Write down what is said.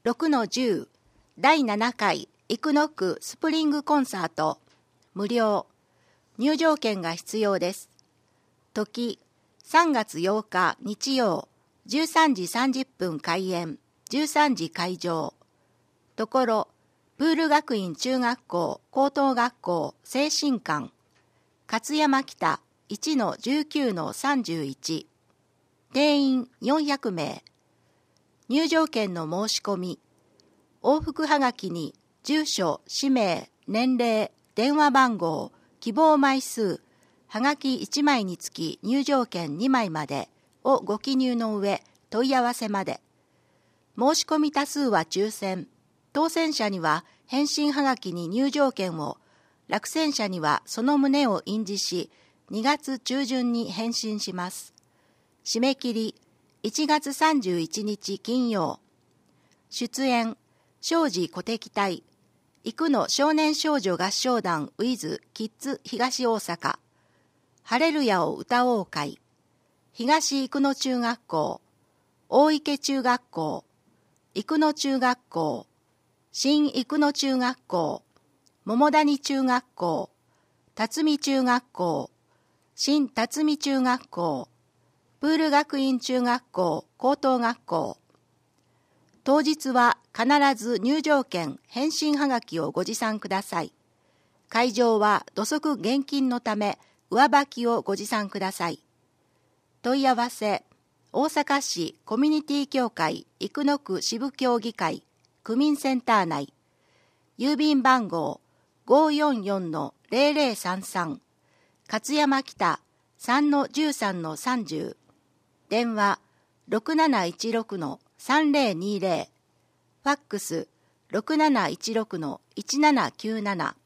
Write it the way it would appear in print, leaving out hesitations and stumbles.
6-10第7回生野区スプリングコンサート無料入場券が必要です。時3月8日日曜13時30分開演13時会場。ところプール学院中学校高等学校精神館勝山北 1-19-31 定員400名。入場券の申し込み往復はがきに住所、氏名、年齢、電話番号、希望枚数、はがき1枚につき入場券2枚までをご記入の上問い合わせまで。申し込み多数は抽選。当選者には返信はがきに入場券を、落選者にはその旨を印字し、2月中旬に返信します。締め切り1月31日金曜。出演庄司鼓笛隊生野少年少女合唱団 with キッズ東大阪ハレルヤを歌おう会東生野中学校大池中学校生野中学校新生野中学校桃谷中学校辰巳中学校新辰巳中学校プール学院中学校高等学校。当日は必ず入場券返信はがきをご持参ください。会場は土足厳禁のため上履きをご持参ください。問い合わせ大阪市コミュニティ協会生野区支部協議会区民センター内郵便番号 544-0033 勝山北 3-13-30 電話 6716-3020 ファックス 6716-1797